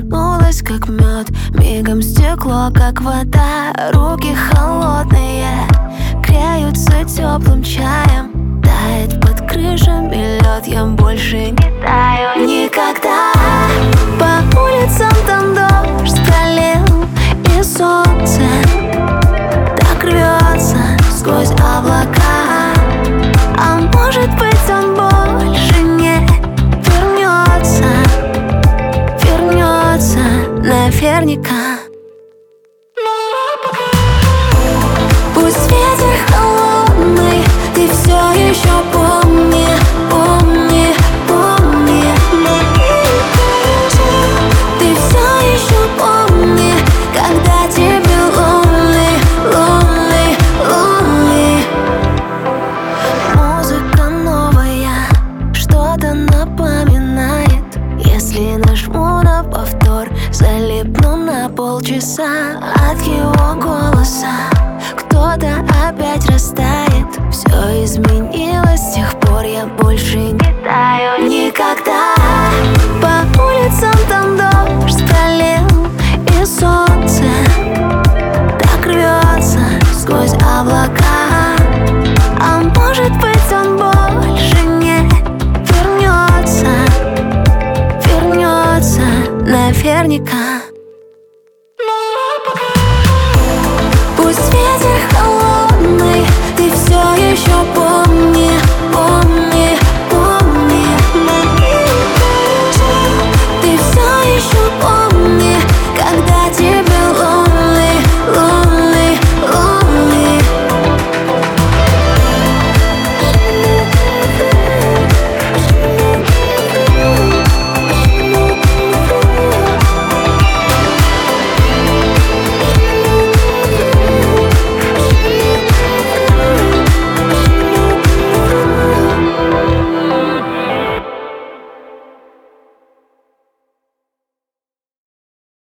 коснулась, как мед. Мигом стекло, как вода. Руки холодные греются теплым чаем. Тает под крышами лед, я больше не таю никогда. По улицам там дождь пролил, и солнце так рвется сквозь облака. А может быть, он больше не вернется наверняка. Пусть ветер холодный, ты все еще помни, помни, помни. Ты все еще помни, когда тебе lonely, lonely, lonely. Музыка новая что-то напоминает. Если нажму на повтор, залипну на полчаса от его голоса. Кто-то опять растает. Все изменилось с тех пор, я больше не таю никогда. По улицам там дождь пролил, и солнце так рвется сквозь облака. А может быть, он больше не вернется наверняка. Пусть ветер холодный, ты все еще помнишь.